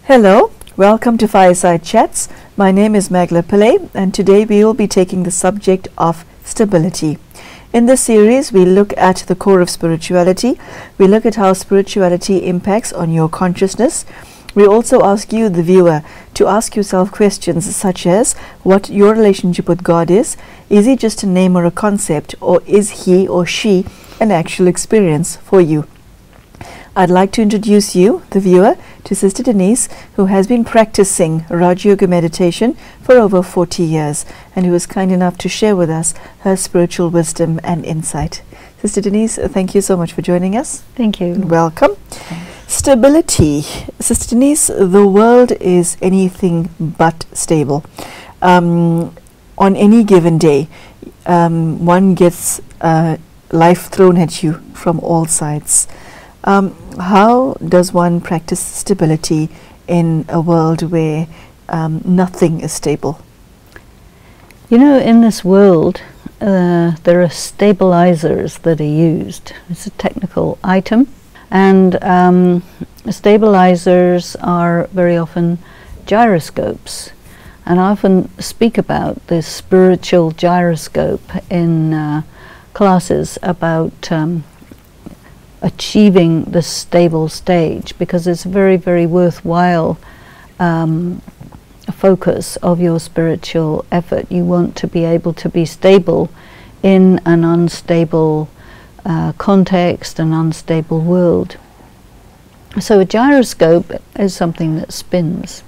Hello, welcome to Fireside Chats. My name is Magla Pillai, and today we will be taking the subject of stability. In this series, we look at the core of spirituality. We look at how spirituality impacts on your consciousness. We also ask you, the viewer, to ask yourself questions such as what your relationship with God is he just a name or a concept, or is he or she an actual experience for you? I'd like to introduce you, the viewer, to Sister Denise, who has been practicing Raja Yoga meditation for over 40 years and who is kind enough to share with us her spiritual wisdom and insight. Sister Denise, thank you so much for joining us. Thank you. Welcome. Thanks. Stability. Sister Denise, the world is anything but stable. On any given day, one gets life thrown at you from all sides. How does one practice stability in a world where nothing is stable? You know, in this world, there are stabilizers that are used. It's a technical item, and stabilizers are very often gyroscopes. And I often speak about this spiritual gyroscope in classes about achieving the stable stage, because it's a very, very worthwhile focus of your spiritual effort. You want to be able to be stable in an unstable context, an unstable world. So a gyroscope is something that spins.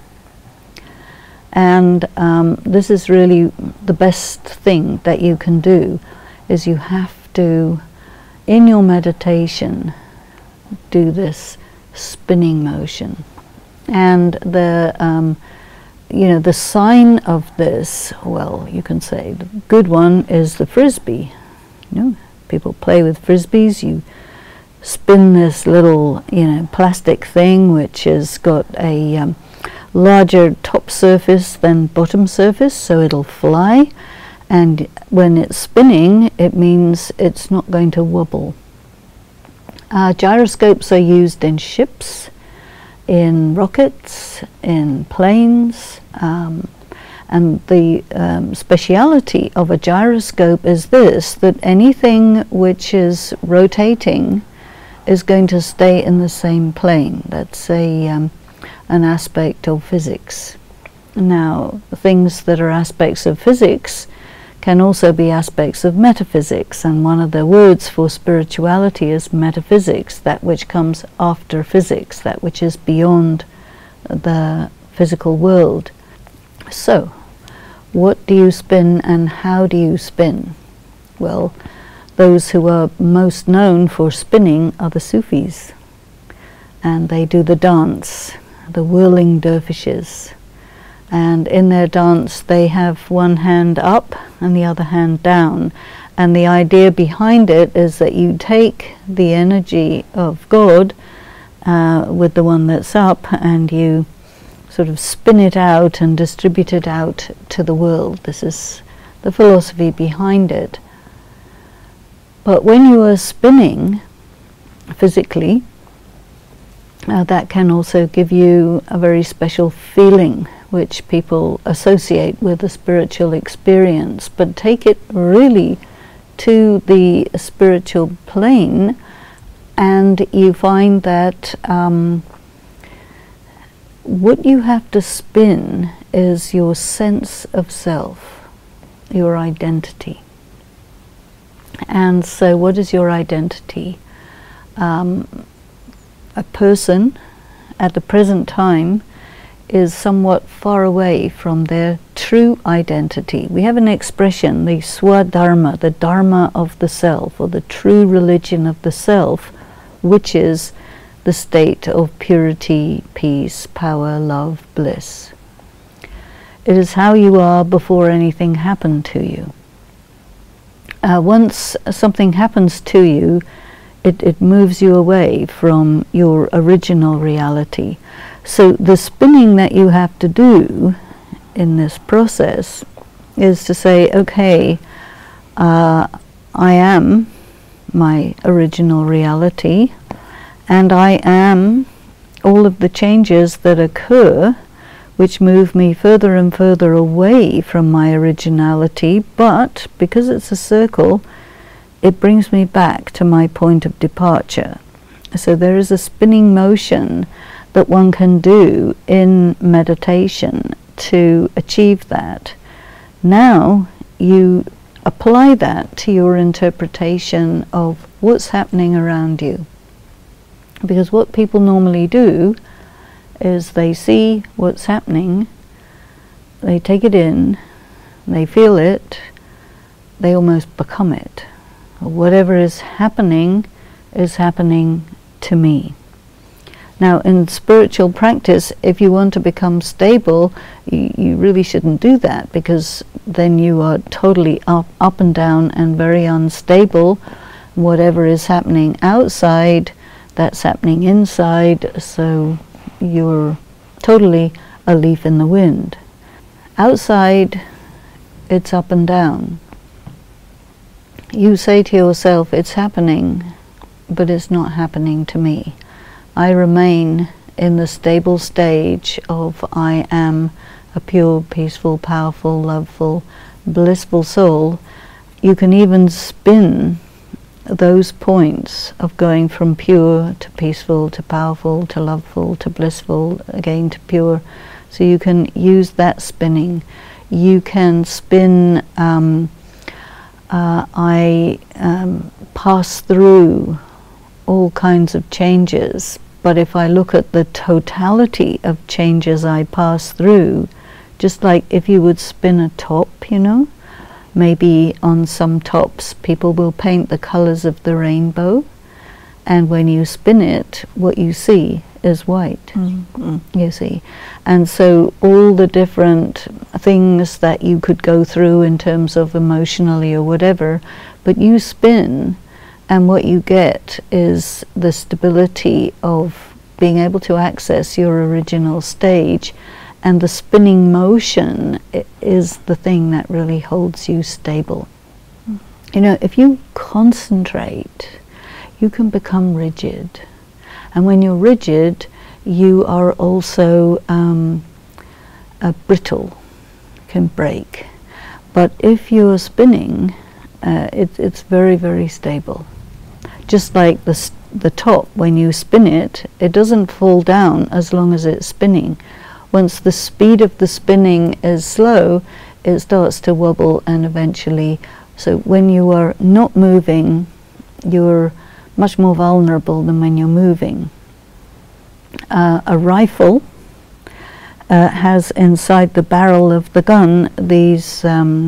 And this is really the best thing that you can do, is you have to, in your meditation, do this spinning motion. And the the sign of this, well, you can say the good one is the frisbee. You know, people play with frisbees. You spin this little, plastic thing which has got a larger top surface than bottom surface, so it'll fly. And when it's spinning, it means it's not going to wobble. Gyroscopes are used in ships, in rockets, in planes, and the speciality of a gyroscope is this, that anything which is rotating is going to stay in the same plane. That's an aspect of physics. Now, things that are aspects of physics can also be aspects of metaphysics, and one of the words for spirituality is metaphysics, that which comes after physics, that which is beyond the physical world. So, what do you spin and how do you spin? Well, those who are most known for spinning are the Sufis, and they do the dance, the whirling dervishes. And in their dance they have one hand up and the other hand down. And the idea behind it is that you take the energy of God with the one that's up, and you sort of spin it out and distribute it out to the world. This is the philosophy behind it. But when you are spinning physically, that can also give you a very special feeling, which people associate with a spiritual experience. But take it really to the spiritual plane, and you find that what you have to spin is your sense of self, your identity. And so what is your identity? A person at the present time is somewhat far away from their true identity. We have an expression, the Swadharma, the Dharma of the self, or the true religion of the self, which is the state of purity, peace, power, love, bliss. It is how you are before anything happened to you. Once something happens to you, it moves you away from your original reality. So the spinning that you have to do in this process is to say, okay, I am my original reality, and I am all of the changes that occur, which move me further and further away from my originality, but because it's a circle, it brings me back to my point of departure. So there is a spinning motion that one can do in meditation to achieve that. Now you apply that to your interpretation of what's happening around you. Because what people normally do is they see what's happening, they take it in, they feel it, they almost become it. Whatever is happening to me. Now, in spiritual practice, if you want to become stable, you really shouldn't do that, because then you are totally up and down and very unstable. Whatever is happening outside, that's happening inside, so you're totally a leaf in the wind. Outside, it's up and down. You say to yourself, it's happening, but it's not happening to me. I remain in the stable stage of I am a pure, peaceful, powerful, loveful, blissful soul. You can even spin those points of going from pure to peaceful to powerful to loveful to blissful, again to pure. So you can use that spinning. You can spin I pass through all kinds of changes, but if I look at the totality of changes I pass through, just like if you would spin a top, you know, maybe on some tops people will paint the colors of the rainbow, and when you spin it, what you see is white. You see. And so all the different things that you could go through in terms of emotionally or whatever, but you spin, and what you get is the stability of being able to access your original stage, and the spinning motion is the thing that really holds you stable. You know, if you concentrate, you can become rigid. And when you're rigid, you are also brittle, can break. But if you're spinning, it's very, very stable. Just like the top, when you spin it, it doesn't fall down as long as it's spinning. Once the speed of the spinning is slow, it starts to wobble, and eventually, so when you are not moving, you're much more vulnerable than when you're moving. A rifle has inside the barrel of the gun these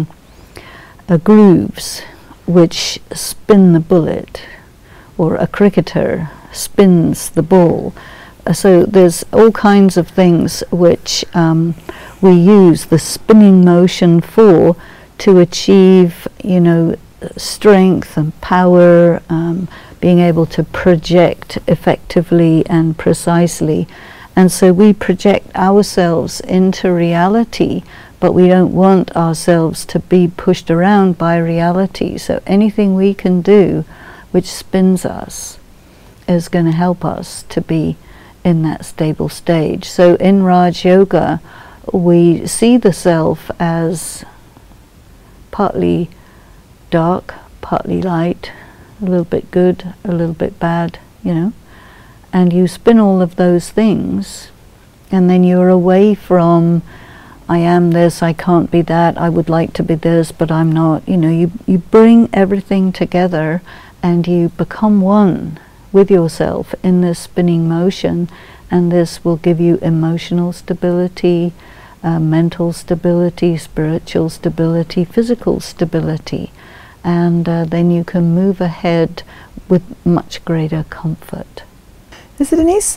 grooves which spin the bullet, or a cricketer spins the ball. So there's all kinds of things which we use the spinning motion for, to achieve, you know, strength and power, being able to project effectively and precisely. And so we project ourselves into reality, but we don't want ourselves to be pushed around by reality. So anything we can do which spins us is going to help us to be in that stable stage. So in Raj Yoga, we see the self as partly dark, partly light, a little bit good, a little bit bad, you know. And you spin all of those things, and then you're away from, I am this, I can't be that, I would like to be this, but I'm not. You know, you bring everything together, and you become one with yourself in this spinning motion, and this will give you emotional stability, mental stability, spiritual stability, physical stability, and then you can move ahead with much greater comfort. Mr. Denise,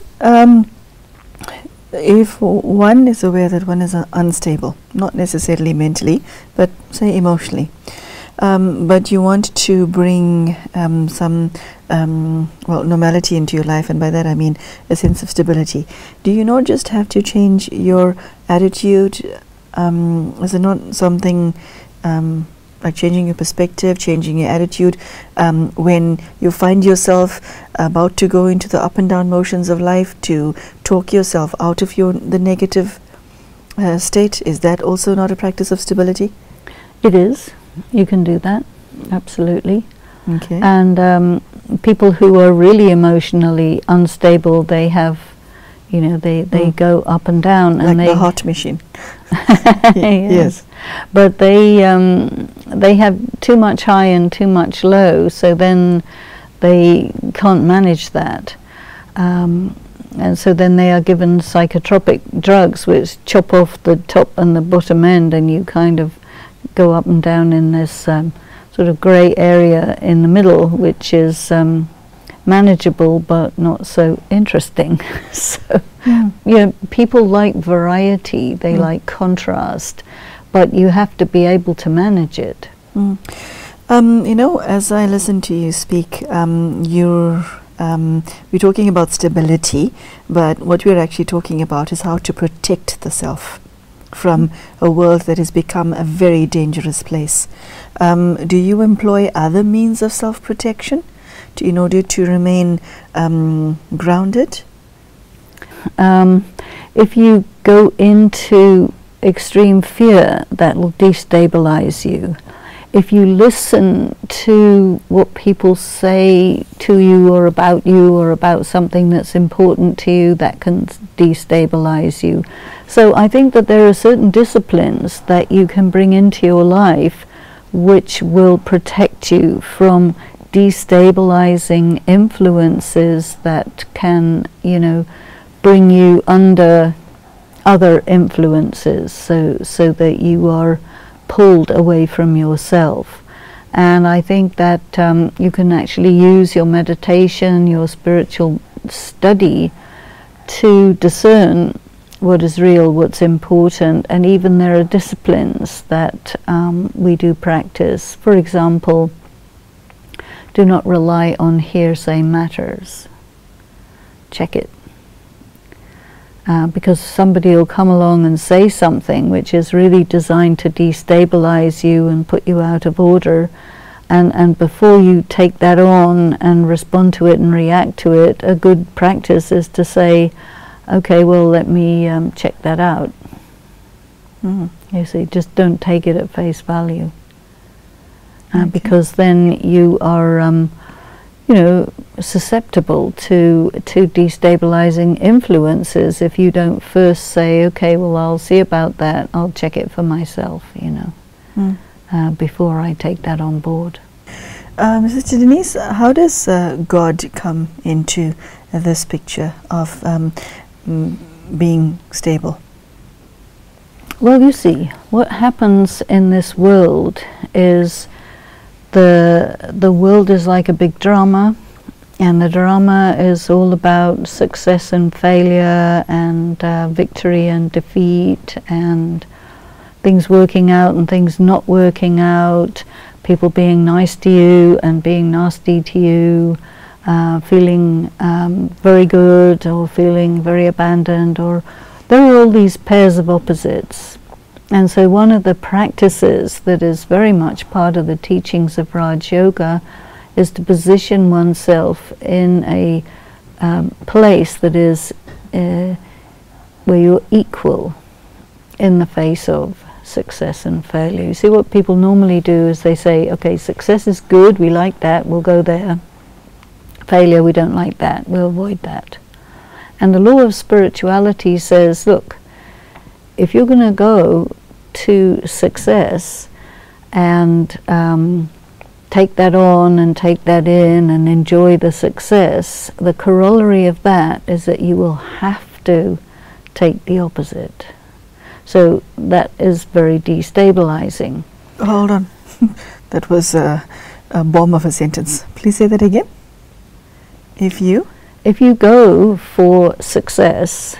if one is aware that one is unstable, not necessarily mentally, but say emotionally, but you want to bring some normality into your life, and by that I mean a sense of stability, do you not just have to change your attitude? Is it not something like changing your perspective, changing your attitude, when you find yourself about to go into the up and down motions of life, to talk yourself out of the negative state? Is that also not a practice of stability? It is. You can do that, absolutely. Okay. And people who are really emotionally unstable, they have, you know, they go up and down, like and they the heart machine. yes. But they have too much high and too much low, so then they can't manage that. And so then they are given psychotropic drugs which chop off the top and the bottom end, and you kind of go up and down in this sort of grey area in the middle, which is manageable but not so interesting. So, people like variety, they like contrast, but you have to be able to manage it. You know, as I listen to you speak, we're talking about stability, but what we're actually talking about is how to protect the self from a world that has become a very dangerous place. Do you employ other means of self-protection in order to remain grounded? If you go into extreme fear, that will destabilize you. If you listen to what people say to you or about something that's important to you, that can destabilize you. So I think that there are certain disciplines that you can bring into your life which will protect you from destabilizing influences that can, you know, bring you under other influences, so that you are pulled away from yourself. And I think that you can actually use your meditation, your spiritual study, to discern what is real, what's important. And even there are disciplines that we do practice. For example, do not rely on hearsay matters. Check it. Because somebody will come along and say something which is really designed to destabilize you and put you out of order, and before you take that on and respond to it and react to it, a good practice is to say, okay, well, let me check that out. You see, just don't take it at face value, because then you are you know, susceptible to destabilizing influences if you don't first say, okay, well, I'll see about that, I'll check it for myself, you know, before I take that on board. Sister Denise, how does God come into this picture of being stable? Well, you see, what happens in this world is the world is like a big drama, and the drama is all about success and failure, and victory and defeat, and things working out and things not working out, people being nice to you and being nasty to you, feeling very good or feeling very abandoned, or there are all these pairs of opposites. And so one of the practices that is very much part of the teachings of Raj Yoga is to position oneself in a place that is where you're equal in the face of success and failure. You see, what people normally do is they say, okay, success is good, we like that, we'll go there. Failure, we don't like that, we'll avoid that. And the law of spirituality says, look, if you're going to go to success and take that on and take that in and enjoy the success, the corollary of that is that you will have to take the opposite. So that is very destabilizing. Hold on. That was a bomb of a sentence. Please say that again. If you go for success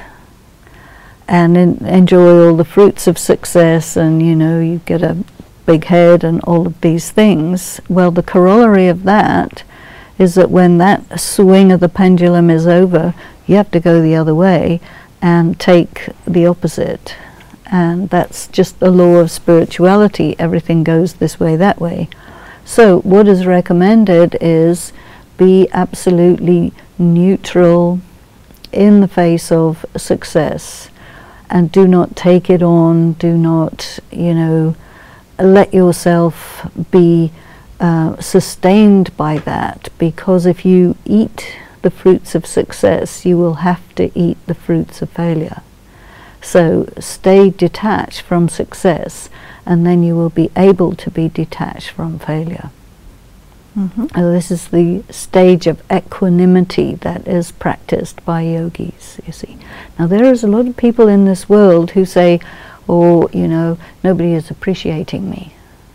and enjoy all the fruits of success, and you know, you get a big head and all of these things, well, the corollary of that is that when that swing of the pendulum is over, you have to go the other way and take the opposite. and that's just the law of spirituality. Everything goes this way, that way. So what is recommended is be absolutely neutral in the face of success, and do not take it on, do not, let yourself be sustained by that, because if you eat the fruits of success, you will have to eat the fruits of failure. So stay detached from success, and then you will be able to be detached from failure. This is the stage of equanimity that is practiced by yogis, you see. Now there is a lot of people in this world who say, oh, nobody is appreciating me.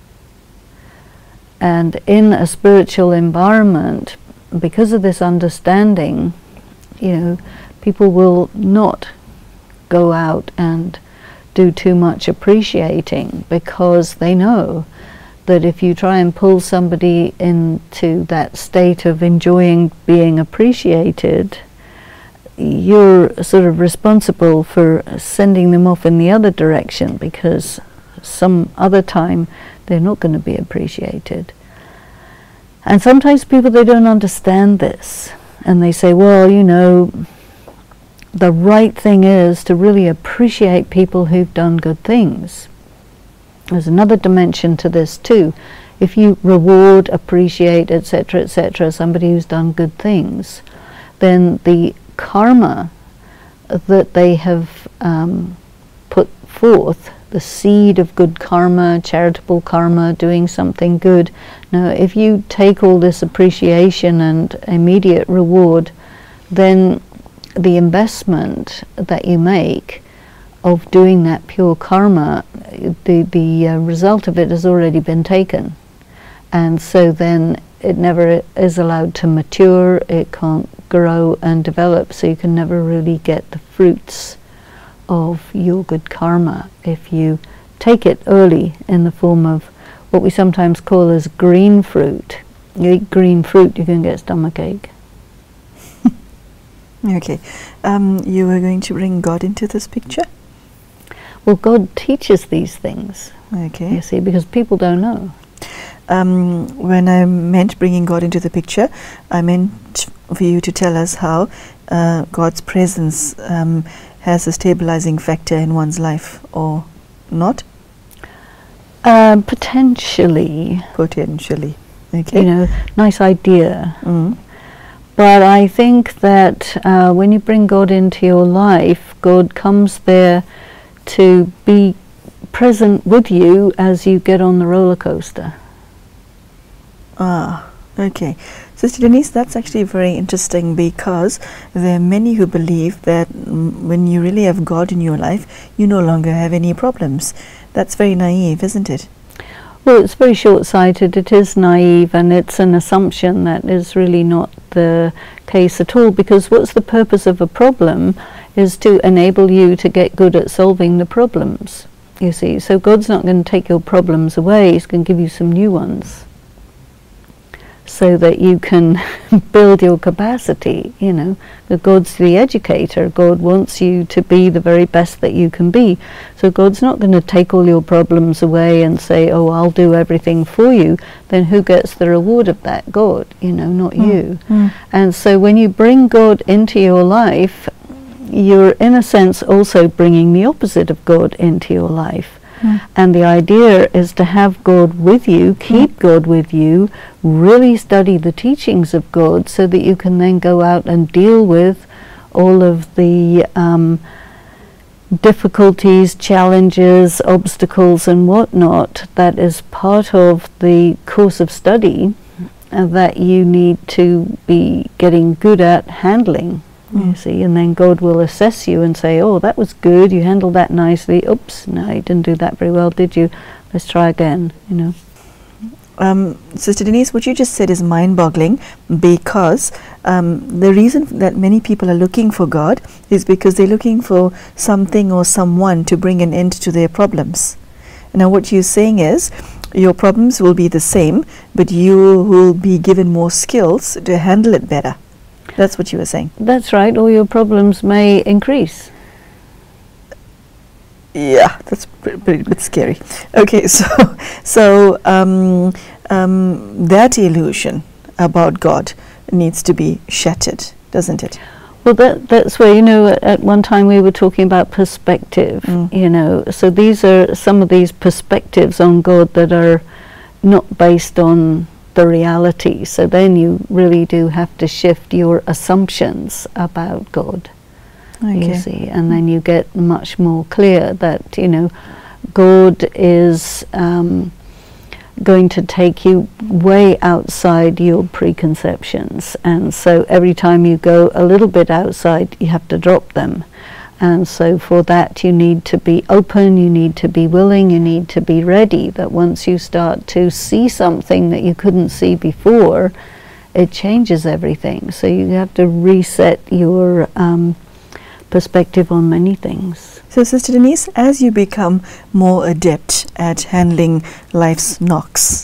And in a spiritual environment, because of this understanding, people will not go out and do too much appreciating, because they know that if you try and pull somebody into that state of enjoying being appreciated, you're sort of responsible for sending them off in the other direction, because some other time they're not going to be appreciated. And sometimes people, they don't understand this, and they say, well, the right thing is to really appreciate people who've done good things. There's another dimension to this too. If you reward, appreciate, etc., somebody who's done good things, then the karma that they have put forth, the seed of good karma, charitable karma, doing something good. Now, if you take all this appreciation and immediate reward, then the investment that you make of doing that pure karma, the result of it has already been taken. And so then it never is allowed to mature, it can't grow and develop, so you can never really get the fruits of your good karma if you take it early in the form of what we sometimes call as green fruit. You eat green fruit, you can get stomachache. Okay. You were going to bring God into this picture? Well, God teaches these things, okay, you see, because people don't know. When I meant bringing God into the picture, I meant for you to tell us how God's presence has a stabilizing factor in one's life, or not? Potentially. Potentially, okay. Nice idea. But I think that when you bring God into your life, God comes there to be present with you as you get on the roller coaster. Okay. Sister Denise, that's actually very interesting, because there are many who believe that when you really have God in your life, you no longer have any problems. That's very naive, isn't it? Well, it's very short-sighted, it is naive, and it's an assumption that is really not the case at all, because what's the purpose of a problem is to enable you to get good at solving the problems, you see. So God's not going to take your problems away, He's going to give you some new ones, so that you can build your capacity, God's the educator. God wants you to be the very best that you can be. So God's not going to take all your problems away and say, oh, I'll do everything for you. Then who gets the reward of that? God, not you. And so when you bring God into your life, you're in a sense also bringing the opposite of God into your life. And the idea is to have God with you, keep God with you, really study the teachings of God, so that you can then go out and deal with all of the difficulties, challenges, obstacles and whatnot that is part of the course of study that you need to be getting good at handling. You see, and then God will assess you and say, oh, that was good, you handled that nicely. Oops, no, you didn't do that very well, did you? Let's try again, Sister Denise, what you just said is mind-boggling, because the reason that many people are looking for God is because they're looking for something or someone to bring an end to their problems. Now what you're saying is, your problems will be the same, but you will be given more skills to handle it better. That's what you were saying. That's right, or your problems may increase. Yeah, that's pretty bit scary. Okay, that illusion about God needs to be shattered, doesn't it? Well, that's where, you know, at one time we were talking about perspective, you know, so these are some of these perspectives on God that are not based on the reality. So then you really do have to shift your assumptions about God, you see, and then you get much more clear that, you know, God is going to take you way outside your preconceptions, and so every time you go a little bit outside you have to drop them, and so for that you need to be open, you need to be willing, you need to be ready that once you start to see something that you couldn't see before, it changes everything. So you have to reset your perspective on many things. So, Sister Denise, as you become more adept at handling life's knocks,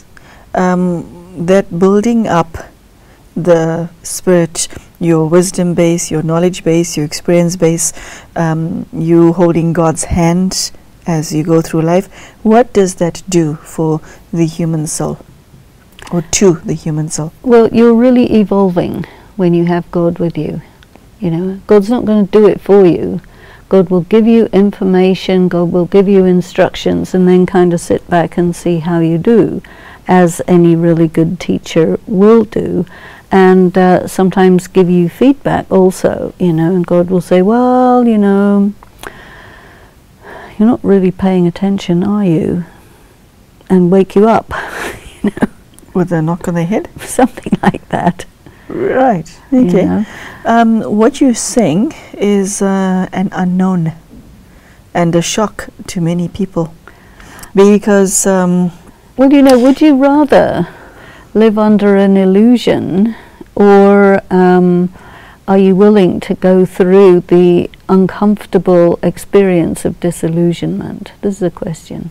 that building up the spirit, your wisdom base, your knowledge base, your experience base, you holding God's hand as you go through life, what does that do for the human soul, or to the human soul? Well, you're really evolving when you have God with you. You know, God's not going to do it for you. God will give you information, God will give you instructions, and then kind of sit back and see how you do, as any really good teacher will do, and sometimes give you feedback also, you know, and God will say, well, you know, you're not really paying attention, are you? And wake you up, you know. With a knock on the head? Something like that. Right, okay. You know? What you sing is an unknown and a shock to many people, because well, you know, would you rather live under an illusion, or are you willing to go through the uncomfortable experience of disillusionment? This is a question.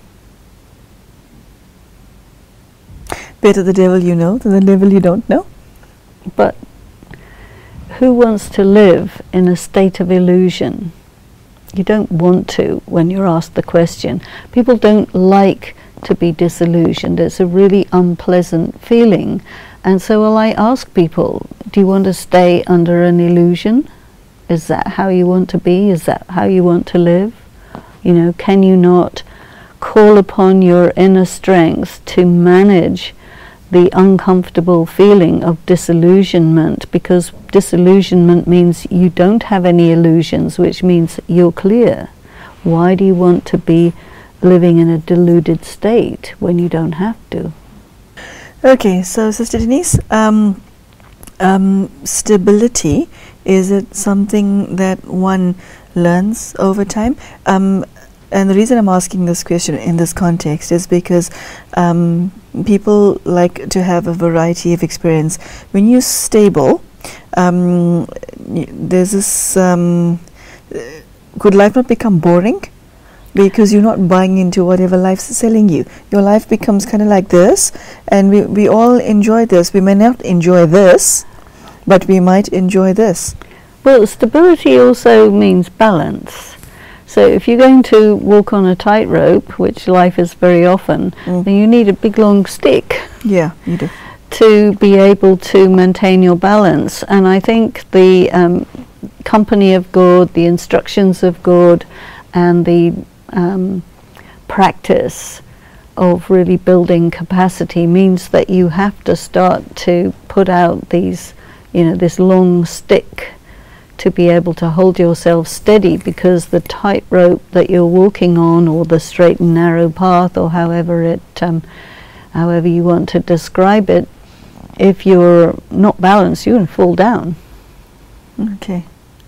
Better the devil you know than the devil you don't know. But who wants to live in a state of illusion? You don't want to when you're asked the question. People don't like to be disillusioned. It's a really unpleasant feeling. And so will I ask people, do you want to stay under an illusion? Is that how you want to be? Is that how you want to live? You know, can you not call upon your inner strength to manage the uncomfortable feeling of disillusionment, because disillusionment means you don't have any illusions, which means you're clear. Why do you want to be living in a deluded state when you don't have to? Okay, so Sister Denise, stability, is it something that one learns over time? And the reason I'm asking this question in this context is because people like to have a variety of experience. When you're stable, there's this, could life not become boring? Because you're not buying into whatever life's selling you. Your life becomes kind of like this, and we all enjoy this. We may not enjoy this, but we might enjoy this. Well, stability also means balance. So if you're going to walk on a tightrope, which life is very often, then you need a big long stick. Yeah, you do. To be able to maintain your balance. And I think the company of God, the instructions of God, and the practice of really building capacity means that you have to start to put out these, you know, this long stick to be able to hold yourself steady, because the tightrope that you're walking on, or the straight and narrow path, or however you want to describe it, if you're not balanced, you're going to fall down. Okay.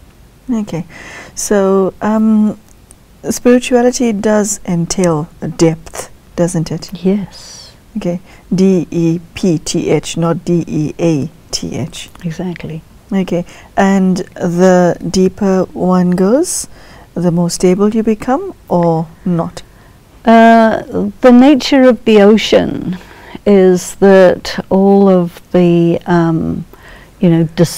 So spirituality does entail depth, doesn't it? Yes. Okay. D-E-P-T-H, not D-E-A-T-H. Exactly. Okay, and the deeper one goes, the more stable you become, or not? The nature of the ocean is that all of the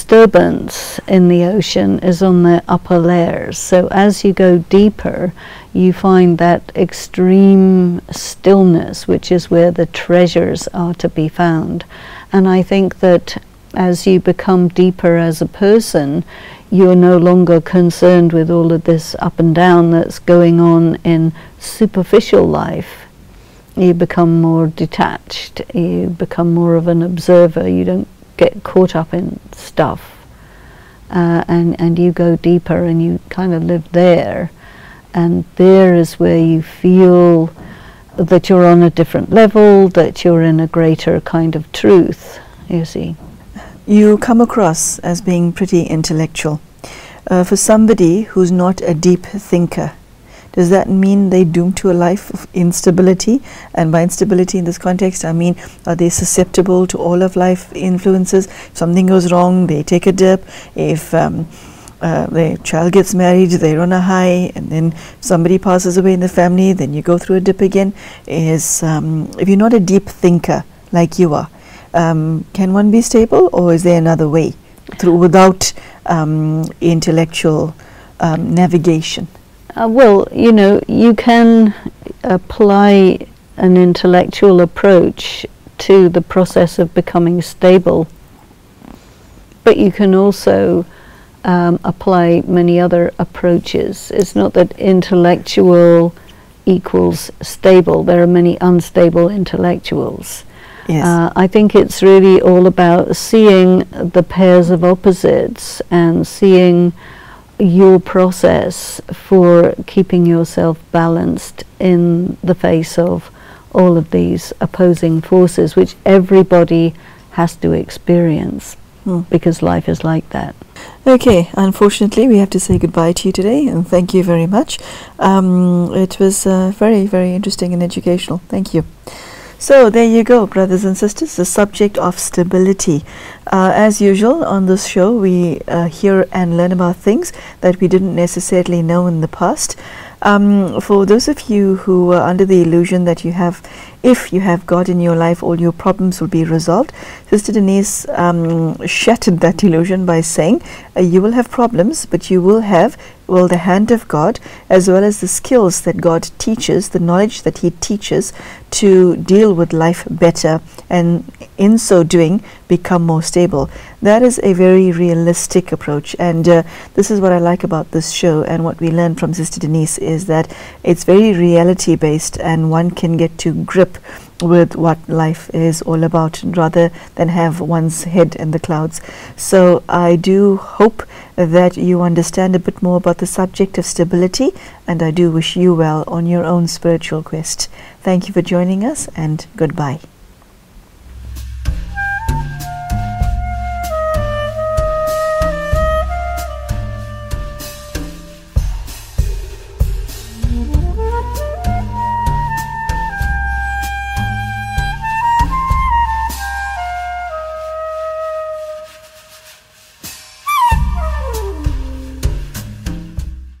disturbance in the ocean is on the upper layers. So as you go deeper, you find that extreme stillness, which is where the treasures are to be found. And I think that as you become deeper as a person, you're no longer concerned with all of this up and down that's going on in superficial life. You become more detached, you become more of an observer, you don't get caught up in stuff, and you go deeper and you kind of live there, and there is where you feel that you're on a different level, that you're in a greater kind of truth, you see. You come across as being pretty intellectual. For somebody who's not a deep thinker, does that mean they're doomed to a life of instability? And by instability in this context, I mean, are they susceptible to all of life influences? If something goes wrong, they take a dip. If their child gets married, they're on a high, and then somebody passes away in the family, then you go through a dip again. If you're not a deep thinker like you are, can one be stable, or is there another way without intellectual navigation? Well, you know, you can apply an intellectual approach to the process of becoming stable, but you can also apply many other approaches. It's not that intellectual equals stable. There are many unstable intellectuals. Yes. I think it's really all about seeing the pairs of opposites and seeing your process for keeping yourself balanced in the face of all of these opposing forces, which everybody has to experience, because life is like that. Okay, unfortunately we have to say goodbye to you today, and thank you very much. It was very, very interesting and educational. Thank you. So there you go, brothers and sisters, the subject of stability. As usual on this show, we hear and learn about things that we didn't necessarily know in the past. For those of you who are under the illusion that if you have God in your life, all your problems will be resolved, Sister Denise shattered that illusion by saying you will have problems, but you will have the hand of God, as well as the skills that God teaches, the knowledge that He teaches to deal with life better, and in so doing become more stable. That is a very realistic approach, and this is what I like about this show, and what we learn from Sister Denise is that it's very reality based, and one can get to grip with what life is all about rather than have one's head in the clouds. So I do hope that you understand a bit more about the subject of stability, and I do wish you well on your own spiritual quest. Thank you for joining us, and goodbye.